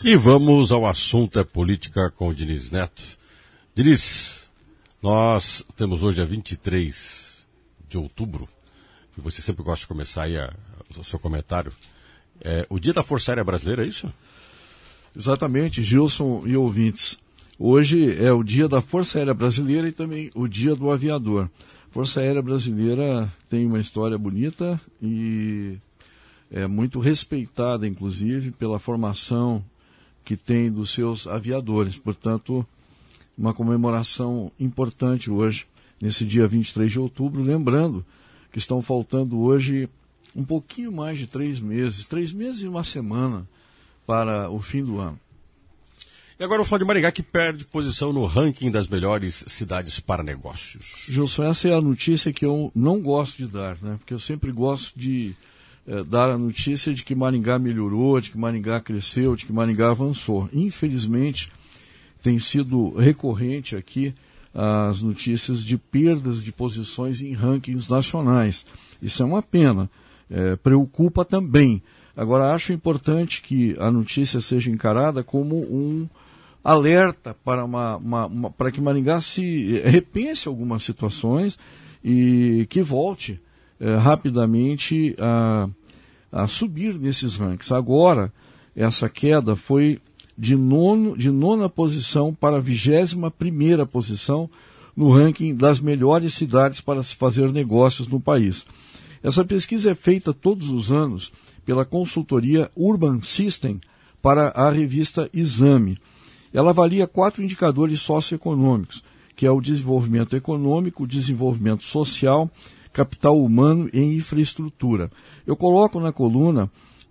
E vamos ao assunto é política com o Diniz Neto. Diniz, nós temos hoje a 23 de outubro, e você sempre gosta de começar aí o seu comentário. É o Dia da Força Aérea Brasileira, é isso? Exatamente, Gilson e ouvintes. Hoje é o Dia da Força Aérea Brasileira e também o Dia do Aviador. A Força Aérea Brasileira tem uma história bonita e é muito respeitada, inclusive, pela formação que tem dos seus aviadores. Portanto, uma comemoração importante hoje, nesse dia 23 de outubro, lembrando que estão faltando hoje um pouquinho mais de 3 meses e uma semana para o fim do ano. E agora eu vou falar de Maringá, que perde posição no ranking das melhores cidades para negócios. Gilson, essa é a notícia que eu não gosto de dar, né? Porque eu sempre gosto de dar a notícia de que Maringá melhorou, de que Maringá cresceu, de que Maringá avançou. Infelizmente, tem sido recorrente aqui as notícias de perdas de posições em rankings nacionais. Isso é uma pena, preocupa também. Agora, acho importante que a notícia seja encarada como um alerta para que Maringá se repense algumas situações e que volte rapidamente a subir nesses rankings. Agora, essa queda foi de nona posição para a 21ª posição no ranking das melhores cidades para se fazer negócios no país. Essa pesquisa é feita todos os anos pela consultoria Urban System para a revista Exame. Ela avalia 4 indicadores socioeconômicos, que é o desenvolvimento econômico, o desenvolvimento social, capital humano e infraestrutura. Eu coloco na coluna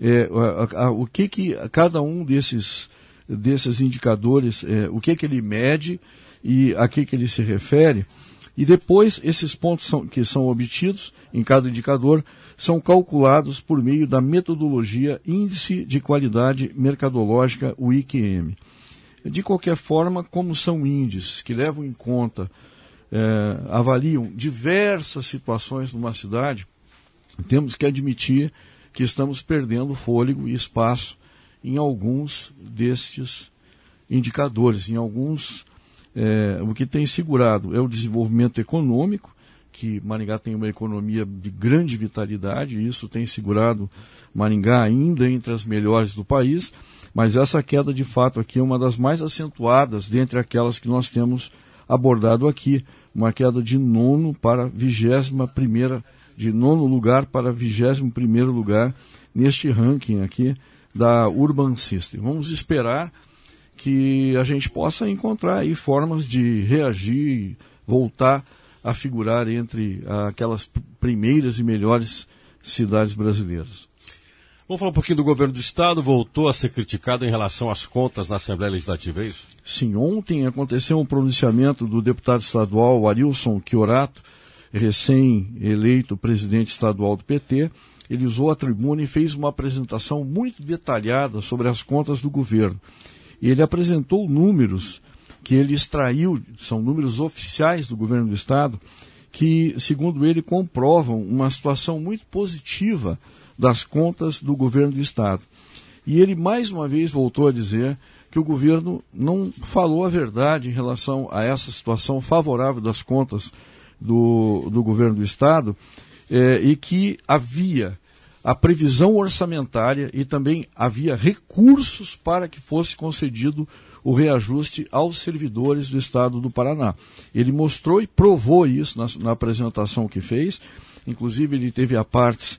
o que cada um desses indicadores, o que ele mede e a que ele se refere, e depois esses pontos que são obtidos em cada indicador são calculados por meio da metodologia Índice de Qualidade Mercadológica, o IQM. De qualquer forma, como são índices que levam em conta, avaliam diversas situações numa cidade, temos que admitir que estamos perdendo fôlego e espaço em alguns destes indicadores. Em alguns, o que tem segurado é o desenvolvimento econômico, que Maringá tem uma economia de grande vitalidade, e isso tem segurado Maringá ainda entre as melhores do país, mas essa queda de fato aqui é uma das mais acentuadas dentre aquelas que nós temos abordado aqui, uma queda de nono lugar para 21º lugar neste ranking aqui da Urban System. Vamos esperar que a gente possa encontrar aí formas de reagir, voltar a figurar entre aquelas primeiras e melhores cidades brasileiras. Vamos falar um pouquinho do governo do Estado, voltou a ser criticado em relação às contas na Assembleia Legislativa, é isso? Sim, ontem aconteceu um pronunciamento do deputado estadual Arilson Chiorato, recém-eleito presidente estadual do PT. Ele usou a tribuna e fez uma apresentação muito detalhada sobre as contas do governo. E ele apresentou números que ele extraiu, são números oficiais do governo do Estado, que, segundo ele, comprovam uma situação muito positiva das contas do governo do Estado. E ele, mais uma vez, voltou a dizer que o governo não falou a verdade em relação a essa situação favorável das contas do governo do Estado, e que havia a previsão orçamentária e também havia recursos para que fosse concedido o reajuste aos servidores do Estado do Paraná. Ele mostrou e provou isso na apresentação que fez, inclusive ele teve a parte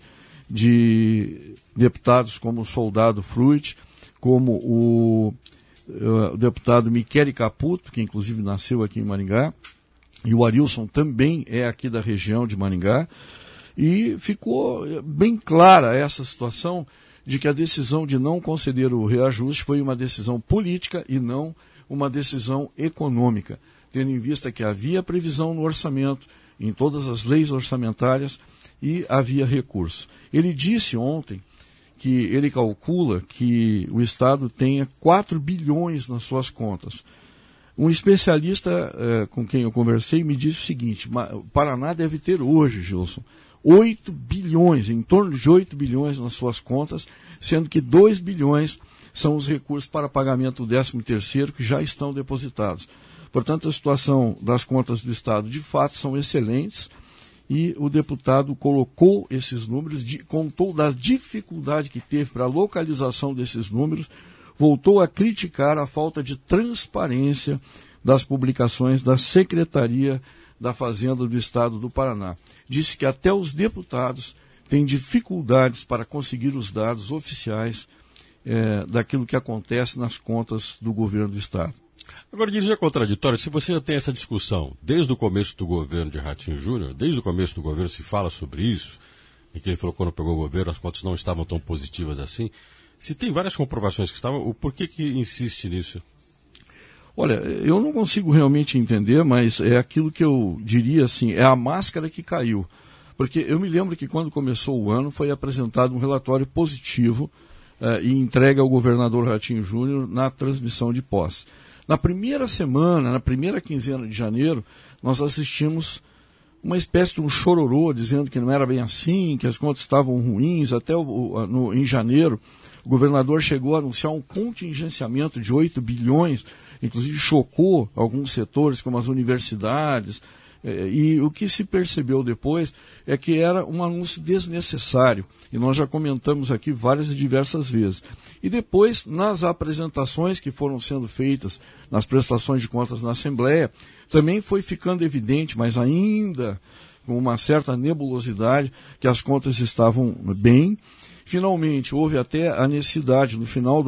de deputados como o Soldado Fruit, como o deputado Michele Caputo, que inclusive nasceu aqui em Maringá, e o Arilson também é aqui da região de Maringá, e ficou bem clara essa situação de que a decisão de não conceder o reajuste foi uma decisão política e não uma decisão econômica, tendo em vista que havia previsão no orçamento, em todas as leis orçamentárias, e havia recurso. Ele disse ontem que ele calcula que o Estado tenha 4 bilhões nas suas contas. Um especialista com quem eu conversei me disse o seguinte: o Paraná deve ter hoje, Gilson, 8 bilhões, em torno de 8 bilhões nas suas contas, sendo que 2 bilhões são os recursos para pagamento do 13º que já estão depositados. Portanto, a situação das contas do Estado, de fato, são excelentes e o deputado colocou esses números, contou da dificuldade que teve para a localização desses números, voltou a criticar a falta de transparência das publicações da Secretaria da Fazenda do Estado do Paraná. Disse que até os deputados têm dificuldades para conseguir os dados oficiais daquilo que acontece nas contas do governo do Estado. Agora, diz é contraditório, se você já tem essa discussão desde o começo do governo de Ratinho Júnior, desde o começo do governo se fala sobre isso, e que ele falou que quando pegou o governo as contas não estavam tão positivas assim, se tem várias comprovações que estavam, o porquê que insiste nisso? Olha, eu não consigo realmente entender, mas é aquilo que eu diria assim, é a máscara que caiu. Porque eu me lembro que quando começou o ano foi apresentado um relatório positivo e entregue ao governador Ratinho Júnior na transmissão de posse. Na primeira semana, na primeira quinzena de janeiro, nós assistimos uma espécie de um chororô, dizendo que não era bem assim, que as contas estavam ruins. Até em janeiro, o governador chegou a anunciar um contingenciamento de 8 bilhões, inclusive chocou alguns setores, como as universidades. E o que se percebeu depois é que era um anúncio desnecessário, e nós já comentamos aqui várias e diversas vezes. E depois, nas apresentações que foram sendo feitas nas prestações de contas na Assembleia, também foi ficando evidente, mas ainda com uma certa nebulosidade, que as contas estavam bem. Finalmente, houve até a necessidade, no final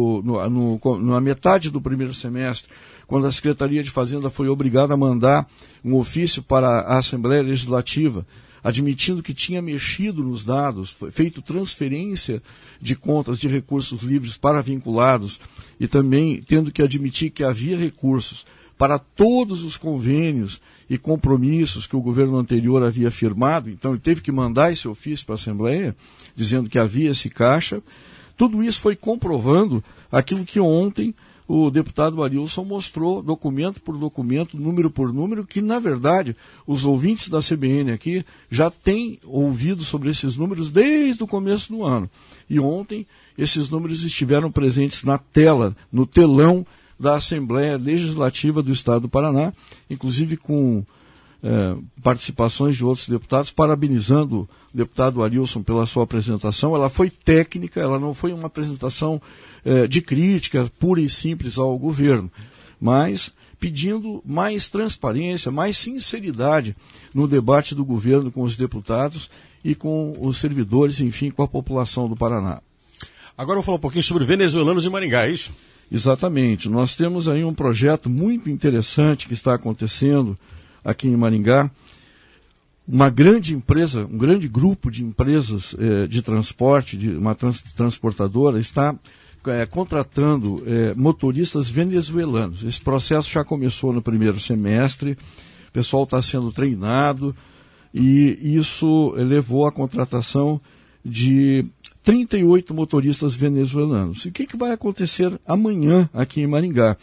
na metade do primeiro semestre, quando a Secretaria de Fazenda foi obrigada a mandar um ofício para a Assembleia Legislativa, admitindo que tinha mexido nos dados, feito transferência de contas de recursos livres para vinculados e também tendo que admitir que havia recursos para todos os convênios e compromissos que o governo anterior havia firmado. Então ele teve que mandar esse ofício para a Assembleia, dizendo que havia esse caixa. Tudo isso foi comprovando aquilo que ontem o deputado Arilson mostrou, documento por documento, número por número, que, na verdade, os ouvintes da CBN aqui já têm ouvido sobre esses números desde o começo do ano. E ontem, esses números estiveram presentes na tela, no telão da Assembleia Legislativa do Estado do Paraná, inclusive com participações de outros deputados, parabenizando o deputado Arilson pela sua apresentação. Ela foi técnica, ela não foi uma apresentação de crítica pura e simples ao governo, mas pedindo mais transparência, mais sinceridade no debate do governo com os deputados e com os servidores, enfim, com a população do Paraná. Agora eu vou falar um pouquinho sobre venezuelanos em Maringá, é isso? Exatamente. Nós temos aí um projeto muito interessante que está acontecendo aqui em Maringá. Uma grande empresa, um grande grupo de empresas de transporte, de uma transportadora, está contratando motoristas venezuelanos. Esse processo já começou no primeiro semestre, o pessoal está sendo treinado e isso levou à contratação de 38 motoristas venezuelanos. E o que vai acontecer amanhã aqui em Maringá?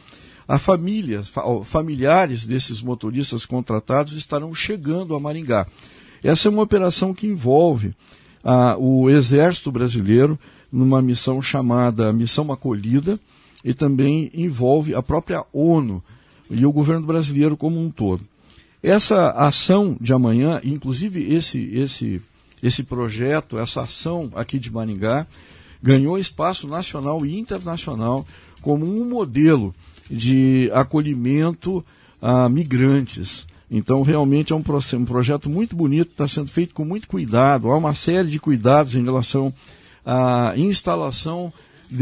Familiares desses motoristas contratados estarão chegando a Maringá. Essa é uma operação que envolve o Exército Brasileiro, numa missão chamada Missão Acolhida, e também envolve a própria ONU e o governo brasileiro como um todo. Essa ação de amanhã, inclusive esse projeto, essa ação aqui de Maringá, ganhou espaço nacional e internacional como um modelo de acolhimento a migrantes. Então, realmente é um projeto muito bonito, está sendo feito com muito cuidado. Há uma série de cuidados em relação à instalação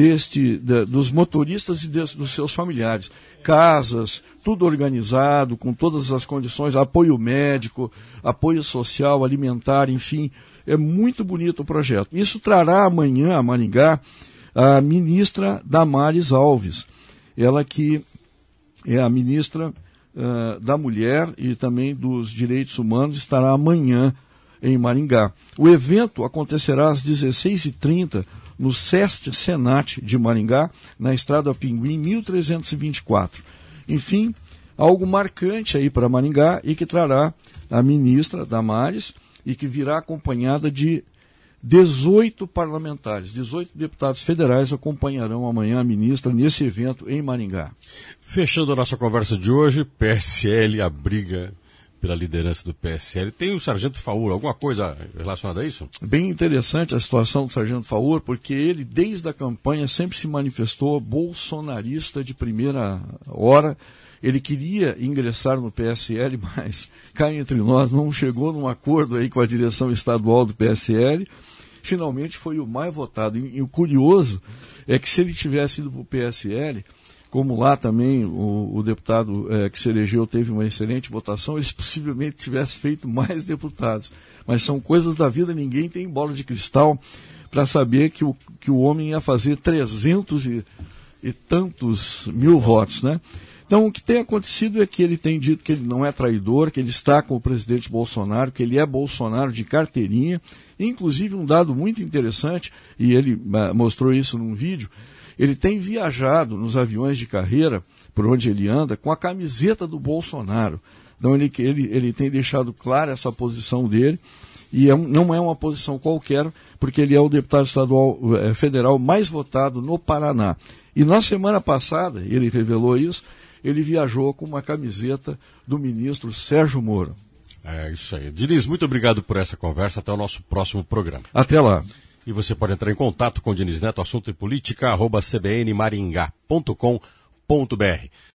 dos motoristas e dos seus familiares. Casas, tudo organizado, com todas as condições, apoio médico, apoio social, alimentar, enfim. É muito bonito o projeto. Isso trará amanhã a Maringá a ministra Damares Alves. Ela que é a ministra da Mulher e também dos Direitos Humanos, estará amanhã em Maringá. O evento acontecerá às 16h30 no SEST Senat de Maringá, na Estrada Pinguim 1324. Enfim, algo marcante aí para Maringá e que trará a ministra Damares e que virá acompanhada de 18 parlamentares, 18 deputados federais acompanharão amanhã a ministra nesse evento em Maringá. Fechando a nossa conversa de hoje, PSL, a briga pela liderança do PSL. Tem o Sargento Faur, alguma coisa relacionada a isso? Bem interessante a situação do Sargento Faur, porque ele, desde a campanha, sempre se manifestou bolsonarista de primeira hora. Ele queria ingressar no PSL, mas, cá entre nós, não chegou num acordo aí com a direção estadual do PSL. Finalmente foi o mais votado. E o curioso é que se ele tivesse ido para o PSL, como lá também o deputado que se elegeu teve uma excelente votação, eles possivelmente tivessem feito mais deputados. Mas são coisas da vida, ninguém tem bola de cristal para saber que o homem ia fazer 300 e tantos mil votos, né? Então, o que tem acontecido é que ele tem dito que ele não é traidor, que ele está com o presidente Bolsonaro, que ele é Bolsonaro de carteirinha. Inclusive, um dado muito interessante, e ele mostrou isso num vídeo, ele tem viajado nos aviões de carreira, por onde ele anda, com a camiseta do Bolsonaro. Então, ele tem deixado clara essa posição dele, e não é uma posição qualquer, porque ele é o deputado estadual federal mais votado no Paraná. E na semana passada, ele revelou isso, ele viajou com uma camiseta do ministro Sérgio Moro. É isso aí. Diniz, muito obrigado por essa conversa. Até o nosso próximo programa. Até lá. E você pode entrar em contato com o Diniz Neto, assunto e política, @cbnmaringá.com.br.